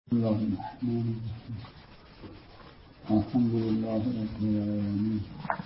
الله الرحمن الرحيم الحمد لله رب العالمين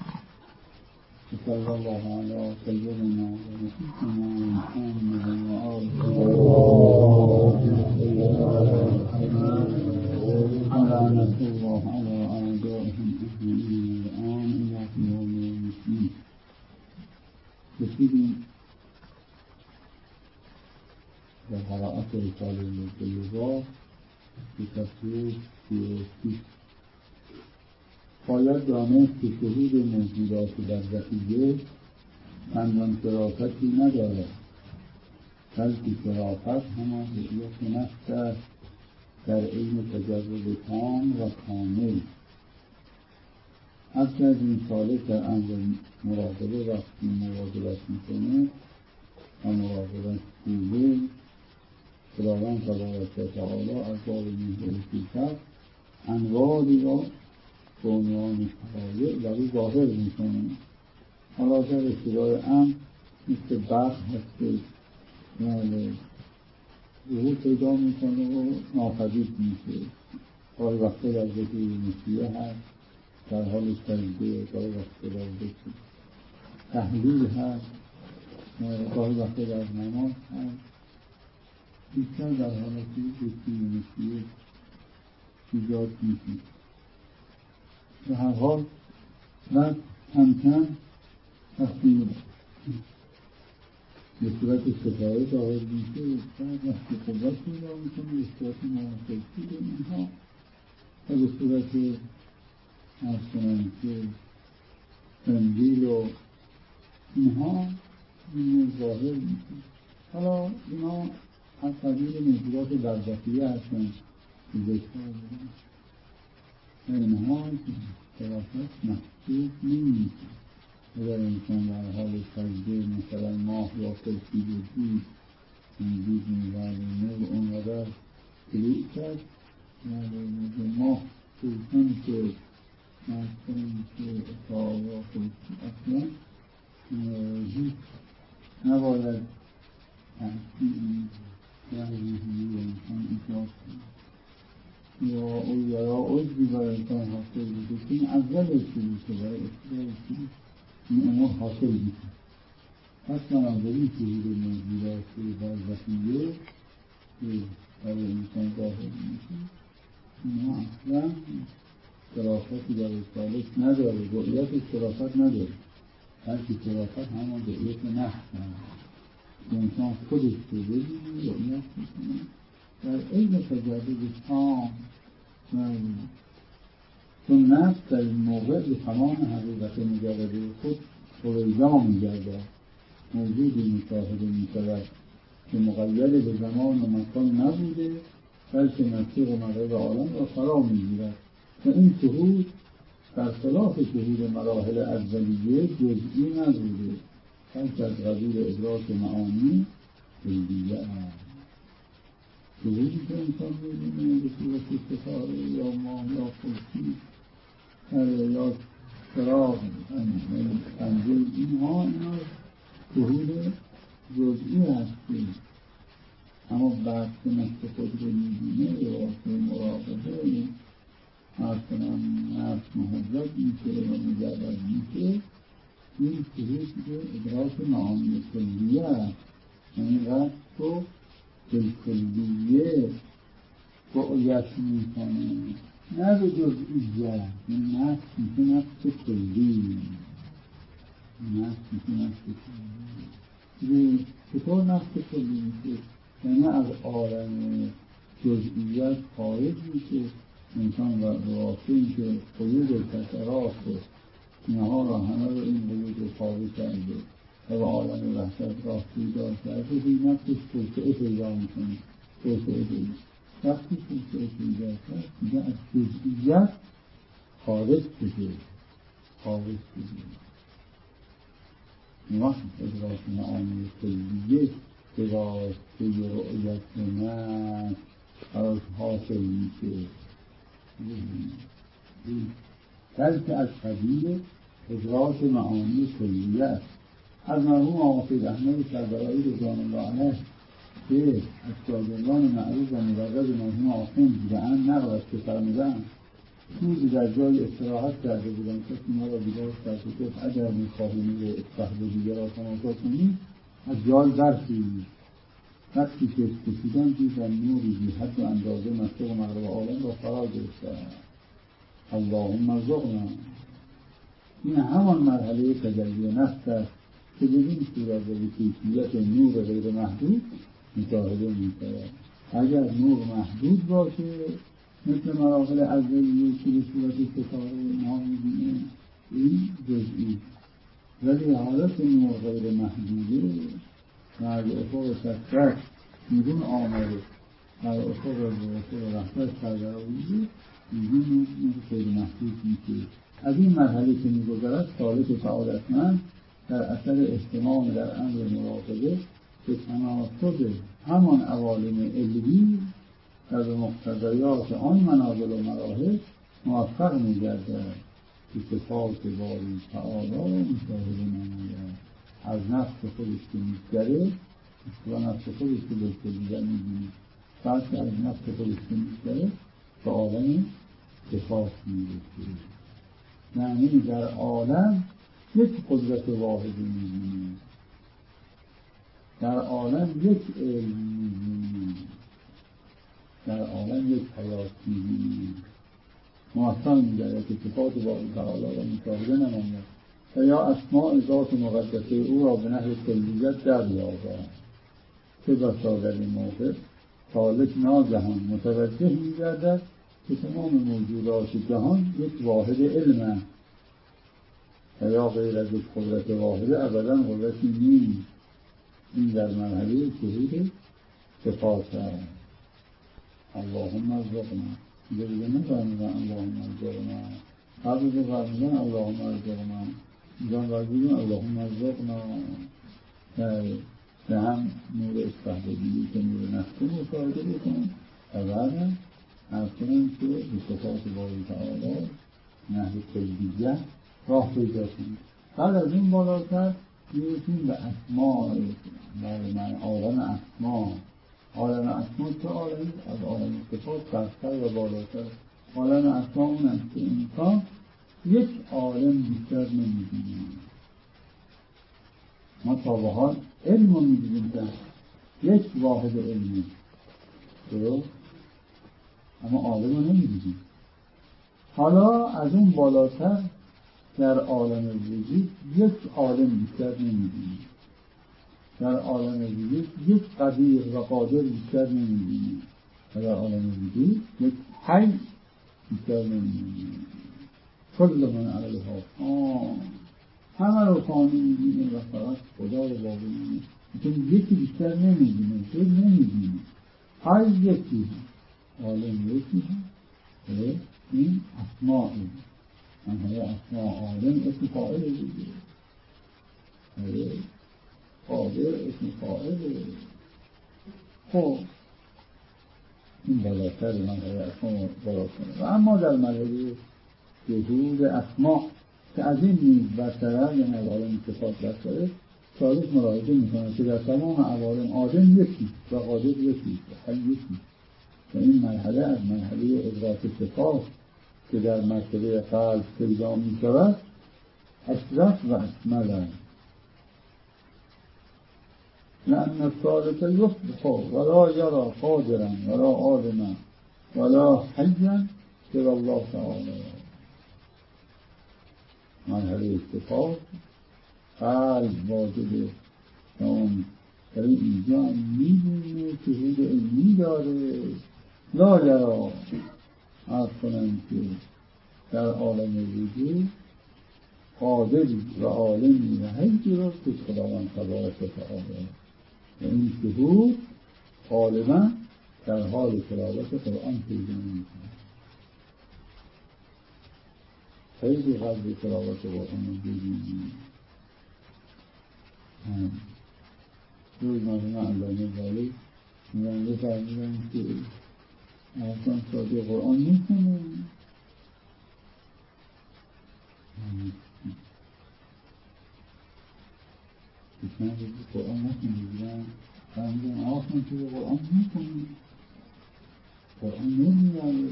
وصلى الله على سيدنا ونبينا محمد وآله ولعنة الله على أعدائهم أجمعين الآن إلى يوم الدين. رسیدیم به قرائت رساله البلوغ به تصویر 36. باید دانست که شهود موجودات برزخیه چندان شرافتی ندارد، بلکه شرافت همان رؤیت نفس است در عین تجرد تام و کامل. هرچه از این سالک در امر مراقبه وقتی مواظبت میکنه و مراقبت خوبه، خداوند تبارک و تعالی از باب مهر و انواری را به عنوان شرایع در او ظاهر میکنه. حالا در ابتدای امر مثل برق هست که ظهور پیدا میکنه و ناپدید میشه. گاهی وقتا در ذکر مسیح هست در حال سجده، گاهی وقتا در ذکر تحلیل هست، گاهی وقتا در نماز هست، بیشتر در حالتی ذکر مسیح ایجاد میشه. به هر حال بعد کم وقتی به صورت ستاره ظاهر میشه، بعد وقتی قوت پیدا میکنه به صورت منافقی به اینها و به صورت ارسنان که تنزیل و اینها این ظاهر میشه. حالا اینا از قبیل موجودات برزخیه هستن که ذکر بودن و اینها شرافت محسوب نمیشه. اگر انسان در حال سجده مثلا ماه یا خورشید دید دید می‌ورد نور اونقدر طلوع کرد و ماه خورشید که مثلا که اتحاب و خورشید اصلا هیچ نباید تحصیل در ذهنی انسان ایجاد کنه یا عجبی برای انسان حاصل بوده که این اول شروع که برای ابتدای شروع این امور حاصل میشه. پس بنابراین شهود موجودات برزخیه که برای انسان ظاهر میشه اینها اصلا شرافتی برای سالک نداره، رؤیت شرافت نداره، بلکه شرافت همان رؤیت نفس هست که انسان خودش رو ببینه رؤیت میکنه در عین تجرد تام. چون نفس در این موقع به تمام حقیقت مجرده خود فریدا می‌گردد، موجودی مشاهده می‌شود که مقید به زمان و مکان نبوده، بلکه مسیر و مغرب عالم را فرا می‌گیرد و این شهود در خلاف شهود مراحل اولیه جزئی نبوده، بلکه از قبیل ادراک معانی کلیه است. شهودی که انسان می‌بینه به صورت ستاره یا ماه یا خورشید یا چراغ تنزیل، اینا شهود جزئی هستی. اما بعد که نفس خود رو می‌بینه به واسطه مراقبه اصلا نفس محرک میشه و مجرد میشه، این شهود که ادراک معانی کلیه است. یعنی رفت رو بالکلیه رؤیت میکنه، نه به جزئیت. این نفس میشه نفس کلی، نفس میشه نفس کلی. چطور نفس کلی میشه؟ یعنی از عالم جزئیت خارج میشه انسان و واقعی که قیود کسرات اینها را همه رو این قیود رو خارج کرده و به عالم وحشت راستی دار کرده، به نفسش توسعه پیدا میکنه. توسعه پیدا وقتی توسعه پیدا کرد میگه از جزئیت خارج شده. وقت ادراک معانی کلیه به واسطه رؤیت نفس براش حاصل میشه، بلکه از قبیل ادراک معانی کلیه است. از مرحوم آقا سید احمد کربلایی رضوان الله علیه که از شاگردان معروف و مبرز مرحوم آخوند بوده‌اند نقل که فرمودند روزی در جای استراحت کرده بودند، کسی ما را بیدار کرد و گفت اگر می‌خواهی نور اصبح دیگر را تماشا کنی از جای برخیز. وقتی که کشیدن دیدن نوری بی حد و اندازه مشرق و مغرب عالم را فرا گرفته. اللهم ارزقنا. این همان مرحله تجلی نفس است که بدین صورت و کیفیت نور غیر محدود مشاهده می‌شود. اگر نور محدود باشه مثل مراحل اولیه که به صورت ستاره ما می‌بینیم این جزئی، ولی حالت نور غیر محدوده و از افق شخصت بیرون آمده و از افق رحمت سرگرآورده این نور غیر محدود میشه. از این مرحله که می‌گذرد سالک سعادتمند در اثر اهتمام در امر مراقبه به تناسب همان عوالم علوی و به مقتضیات آن منازل و مراحل موفق می‌گردد که صفات باری تعالی مشاهده نماید. از نفس خودش که می‌گذره و نفس خودش که به دیگر می‌بینه، بعد که از نفس خودش که می‌گذره به عالم صفات می‌رسه. یعنی در عالم یک قدرت واحدی می‌بینه، در عالم یک علم می‌بینه، در عالم یک حیات می‌بینه. موفق می‌گردد که صفات باری تعالی را مشاهده نماید و یا اسماء ذات مقدسه او را به نحو کلیت دریابد. چه بسا در این موقع سالک ناگهان متوجه می‌گردد که تمام موجودات جهان یک واحد علم است و یا غیر از یک قدرت واحده ابدا قدرتی نیست. این در مرحله شهود صفات است. اللهم ارزقنا. دیگه نفرمودن اللهم ارزقنا، قبل که فرمودن اللهم ارزقنا جان راجبون اللهم ارزقنا که هم نور استحبابی که نور نفسه مشاهده بکنم و بعد از کنم که به صفات باری تعالی نحو کلیت راه پیدا کنیم. بعد از این بالاتر میرسیم به اسماء، در عالم اسماء. عالم اسماء چه عالمی؟ از عالم صفات برتر و بالاتر. عالم اسماء اون است که انسان یک عالم بیشتر نمی‌بینه. ما تا به حال علم رو می‌بینیم که یک واحد علمی درست، اما عالم رو نمی‌بینیم. حالا از اون بالاتر در عالم وجود یک عالم بیشتر نمی‌بینیم. در عالم وجود یک قدیر و قادر بیشتر نمی‌بینیم. در عالم وجود یک حی بیشتر نمی‌بینیم. کل من علیها همه رو فانی می‌بینه و فقط خدا رو باقی می‌بینه. چون یکی بیشتر نمی‌بینه، تو نمی‌بینه. حی یکی هم، عالم یکی هم. این اسماعی منهای اسماء عالم اسم فاعل دیگه، قادر اسم فاعل. خب این بالاتر منهای اسماء بالاتر. و اما در مرحله شهود اسماء که از این نیز برتره، یعنی از عالم صفات برتره، سالک ملاحظه میکنه که در تمام عوالم آدم یکی و قادر یکی و حی یکی. و این مرحله از مرحله ادراک صفات که در مرتبه قلب پیدا می شود اشرف و اکمل است. لأن السالک یصبح ولا یرا قادرا ولا عالما ولا حیا سوی الله تعالی. مرحله صفات قلب واجب اون در اینجا می‌بینه شهود علمی داره. لا یرا عرض کنم که در عالم وجود قادری و عالمی و حیی را که خداوند تبارک و تعالی و این شهود غالبا در حال تلاوت قرآن پیدا می‌کنه. خیلی قلب تلاوت قرآن رو ببینیم. روز مرحوم علامه والی میگن بفرمودن که اصلا ساده قرآن می‌خونه که چند روزی قرآن نخونده بودن، فرمودن آقا که قرآن میکنیم قرآن نمیاره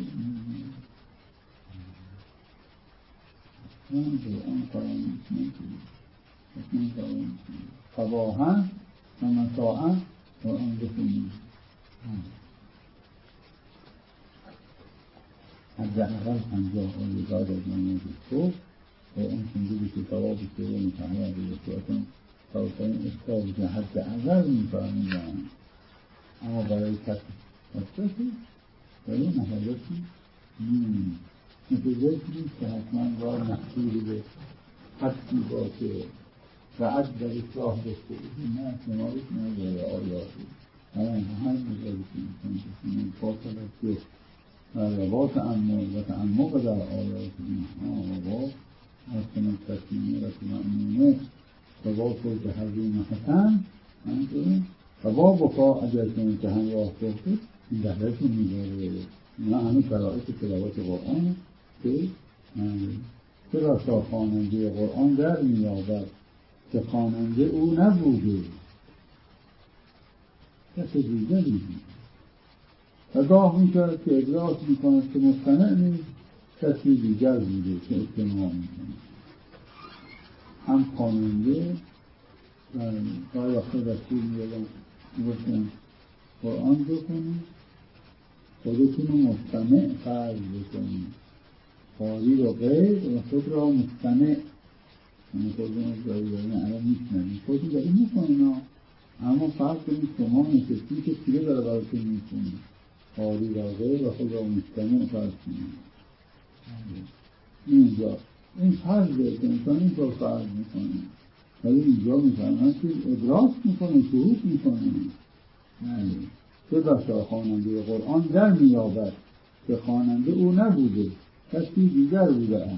قرآن نمیکنیم فواها و مساعا قرآن بکنیم حداقل 50 آیه بعد از نماز صبح قرآن خونده بشه ثواب سوره مطهره به صورت ثواب‌ترین اخطار که حداقل می‌فرمودن. اما برای کسی برای نهایتی متوجه نیست که حتما باید محصولی به حدی باشه و عد در اصلاح داشته باشیم. نه کنارش نداره آیاتی هر مجالسی میکنه فاصل از که و تعمق و تعمق در آیات اینها و حسن تسلیمه و تمامینه و با صوت حضیم حسن و با بخوا اگر کنید که همراه بخته این دهرشون میداره. اینا همه شرایط تلاوت قرآن که چرا تا خواننده قرآن در میابد که خواننده او نبوده کسی دیگری بود و گاه میشود که ادراک میکند که مستمع نیست کسی دیگر بوده که استماع میکنه. هم خواننده و گاهی وقتا دستور میدادن میگفتن قرآن بکنید خودتون رو مستمع فرض بکنید قاری رو غیر و خود را مستمع یعنی خودتون رو جایی دارین الان میشنید خودتون دارین میکنین اما فرض کنید شما نشستی که چیه داره براتون میکنید قاری را غیر و خود را مستمع فرض کنید. اینجا این فرضه که انسان این طور فرض میکنه ولی اینجا میفرمن که ادراک میکنه شهود میکنه چه بسا خواننده قرآن در میابد که خواننده او نبوده کسی دیگر بوده است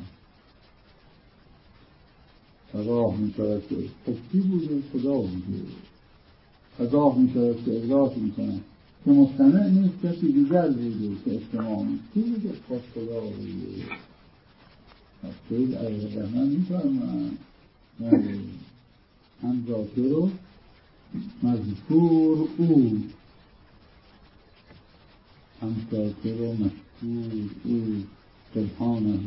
راه میشود که خودی بوده خدا بوده راه میشود که ادراک میکنه که مستمع نیست کسی دیگر بوده که استماع نیست کی بوده خود خدا بوده خیلی علیه رحمن میفرمن هم ذاکر و مذکور او هم ذاکر و مذکور او سبحانه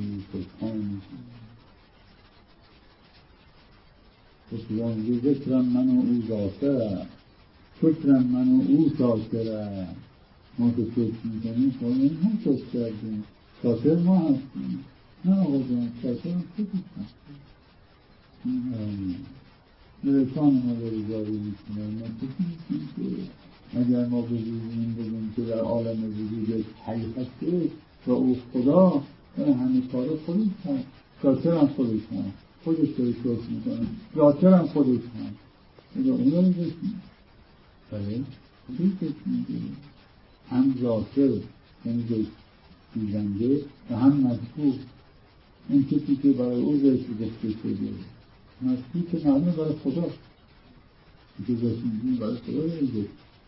خدا میگه ذکرم من و او ذاکره شکرم من و او شاکره ما که شکر میکنیم خواهیم هم شکر کردیم شاکر ما هستیم نه آقا جان شاکر هم خودش هستیم لسان ما داره جاری میکنه ما کسی نیستیم که اگر ما بگیم که در عالم وجود یک حی هسته و او خدا همه کار خودش هست شاکر هم خودش هست خودش داره شکر میکنه ذاکر هم خودش هست اگر اون داره بسیم بله خودش بسیم هم ذاکر یعنی دیزنده و هم مذکور این کسی که برای او ذکر گفته شده مذکور که معلومه برای خدا که ذکر میگیم برای خدا ذکر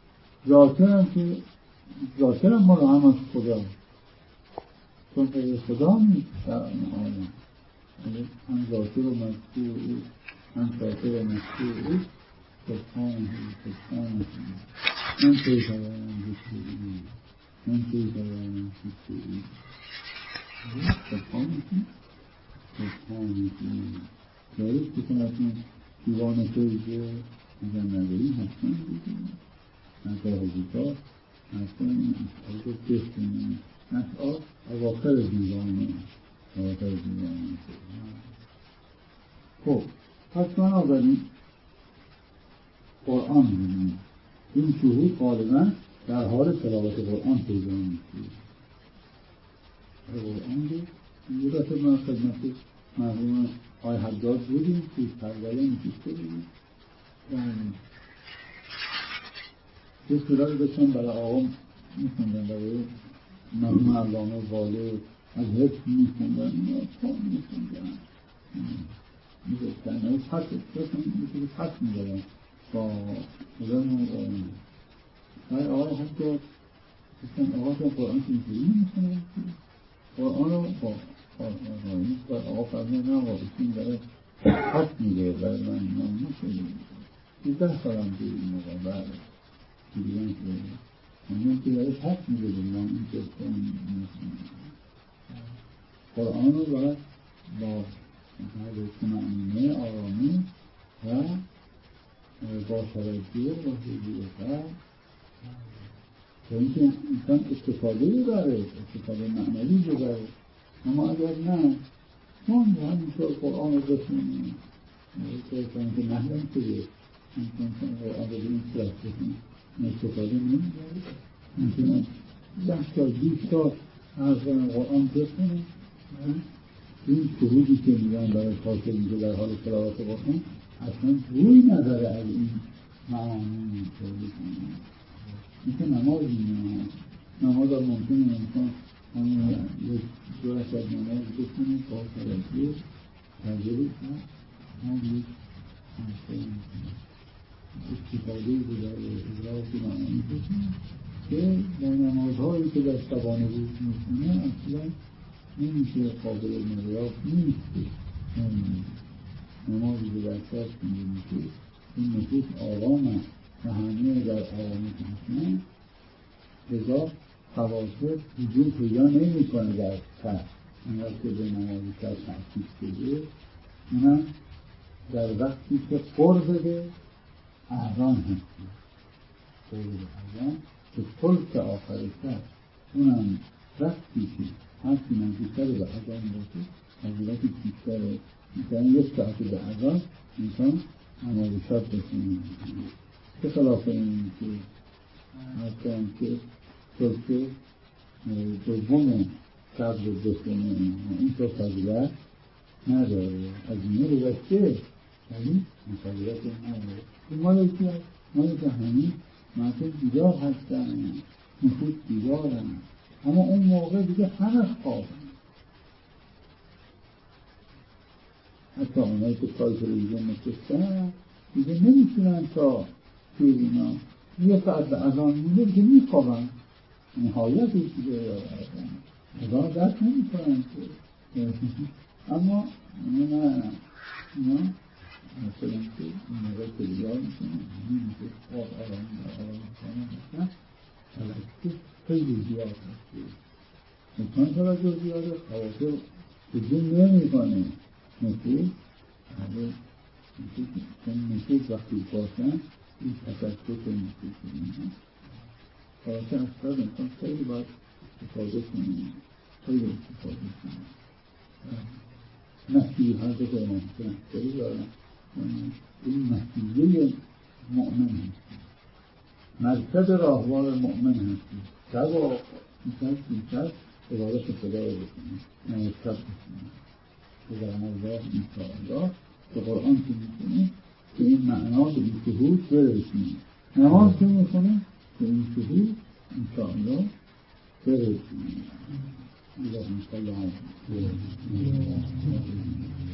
ذاکر هم مال هم از خدا چون غیر خدا نیست در عالم هم ذاکر و مذکور او هم شاکر و مذکور او سبحانه من پیتوانم ذکری من پیتوانم ذکری سبحانه دارید که کنتون دیوان فیضه اگر نداریم حتما بگیم نظر حضیطا حتما این اشعار رو بخونیم اشعار اواخر دیوانه خب پس بنابراین قرآن بگیم این شهود غالبا در حال تلاوت قرآن پیدا میشه قرآن رو یه دفعه من خدمت مرحوم آقای حداد بودیم توی پروله نشسته بودیم یه سوره داشتن برای آقا میخوندن برای مرحوم علامه واله از حفظ میخوندن میگفتن پس میدادن با خودمون آقای حداد گفتن آقا جان قرآن که اینطوری نمیخونن قرآن رو با آقا فرمه نه آقا بسیم داره حد میده برای من نمیشه 13 سالم که این موقع بعد دیگران شده همون که داره پس میده دیگران این که قرآن رو باید با طمأنینه آرامی و با توجه و حضور تا اینکه انسان استفاده ببره، استفاده معنوی ببره. اما اگر نه ما همینطور قرآن رو بخونیم که محرم شده انسان قرآن رو به این صورت بخونیم استفاده نمیبره. ممکنه 10 سال 20 سال از قرآن بخونیم این شهودی که میگن برای حاصل میشه در حال تلاوت قرآن اصلا روی نداره از این معانی شهودی کنیم. مثل نماز میگن نماز ها ممکنه انسان همین یک دو رکعت نماز بکنه با توجه تجربه کرد هم یک استفاده برای ادراک معانی بکنه که با نمازهایی که در شبانه روز میکنه اصلا نمیشه قابل مریاف نیست. نمازی که در شب کنده میشه این نفوس آرام است و همه در آرامی هستن لذا خواصر وجود پیدا نمی کنه در شب انگار که به نمازی شب تحقیق بده اونم در وقتی که قرب به اذان هستی قرب به اذان که پلس آخر شب اونم وقتی که هستی نزدیکتر به اذان باشه فضیلتی بیشتر مثلا یک ساعت به اذان انسان نماز شب بخونه به خلاف این که هستن که پلس دوم شب رو بخونه این تو فضیلت نداره از اینه گذشته ولی فضیلت نداره این مالکی هست مالک همین مردم بیدار هستن نفوس بیدارن اما اون موقع دیگه همه خوابن حتی اونایی که پای تلویزیون نشستن دیگه نمیتونن تا توی اینا یه ساعت به اذان میده دیگه میخوابن نهایت دیگه اذان دست نمیکنن اما نه مثلا که این موقع که بیدار میکنن این که خواب آرام میکنن توجه خیلی زیاد هسته چون توجه زیاده خواصر تجون نمی کنه نفوس چون نفوس وقتی باشن این تفکر نفوس کنه خواصر اصلا انسان خیلی باید استفاده کنه خیلی استفاده کنه مسیح هر دو که ممکنه خیلی دارن این مسیحیه مؤمن هستی مرکز راهوار مؤمن هستی شب و شب عبادت خدا رو بکنی نماز شب بکنی خداوند الله انشاءالله به قرآن که میکنی که این معنا به این شهود برسونی نماز که میکنی به این شهود انشاءالله برسونی اللهم صل علی